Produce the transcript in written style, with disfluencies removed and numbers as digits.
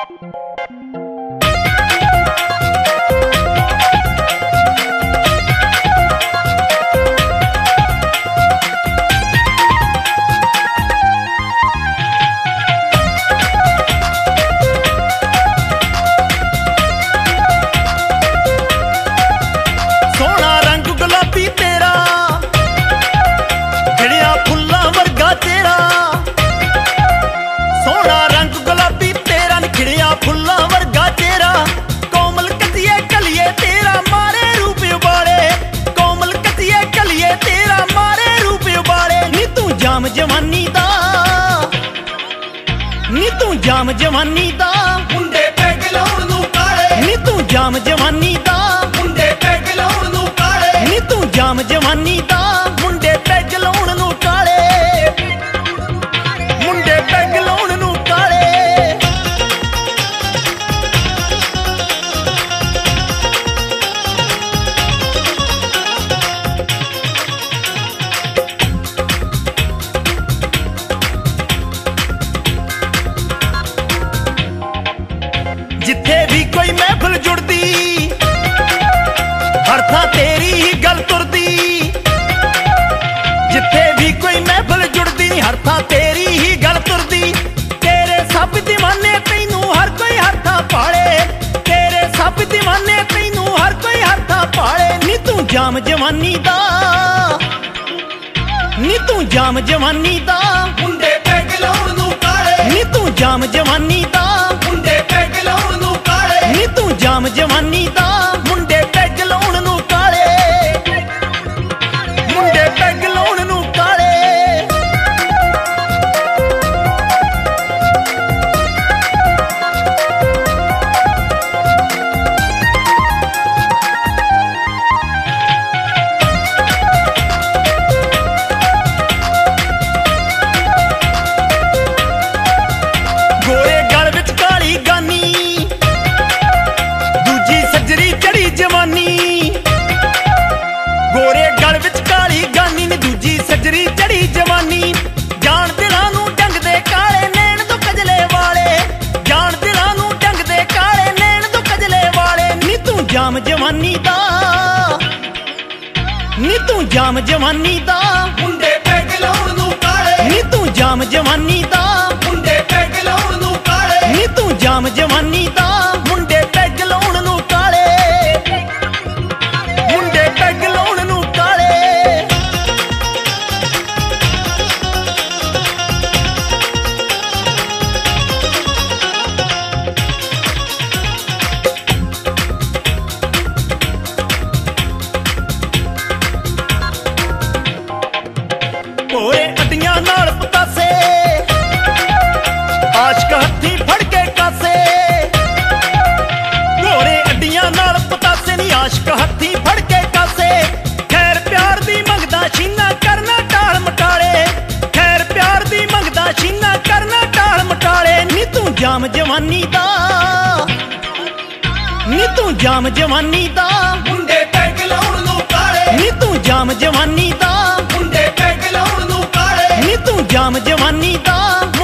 जाम जवानी दा मुंडे पैग लाउण नूं काले नी तू जाम जवानी दा मुंडे पैग लाउण नूं काले नी तू जाम जवानी दा मुंडे पैग लाउण नूं काले मुंडे पैग लाउण नूं काले जिथे भी कोई महफिल जुड़दी हर थां तेरी ही गल तुरदी जिथे भी कोई महफिल जुड़दी हर थां तेरी ही गल तुरदी तेरे सब दीवाने तैनू हर कोई हर थां पाले तेरे सब दीवाने तैनू हर कोई हर थां पाले नी तू जाम जवानी दा नी तू जाम जवानी दा मुंडे पैग लाउण नूं काले नी तू जाम जवानी दा मुंडे पैग लाउण नूं काले नी तू जाम जवानी दा मुंडे पैग लाउण नूं काले मुंडे पैग लाउण नूं काले गोरे गल विच काली गानी दूजी सजरी चढ़ी जवानी गोरे गल विच काली गानी ने दूजी सजरी चढ़ी जवानी जान दिलां नूं डंग दे काले नैन तो कजले वाले जान दिलां नूं डंग दे काले नैन तो कजले वाले नी तू जाम जवानी दा नी तू जाम जवानी दा मुंडे पैग लाउण नूं काले नी तू जाम जवानी दा मुंडे पैग लाउण नूं काले नी तू जाम जवानी दा मुंडे पैग लाउण नूं काले मुंडे पैग लाउण नूं काले ओए अड्डियां नाल पतासे आशिक हत्थी फड़ के कासे गोरे अड्डियां नाल पतासे नी आशिक हत्थी फड़ के कासे खैर प्यार दी मंगदा शीना करना टाल मटाले खैर प्यार दी मंगदा शीना करना टाल मटाले नी तू जाम जवानी दा नी तू जाम जवानी दा मुंडे पैग लाउण नूं काले नी तू जाम जवानी दा मुंडे पैग लाउण नूं काले नी तू जाम जवानी दा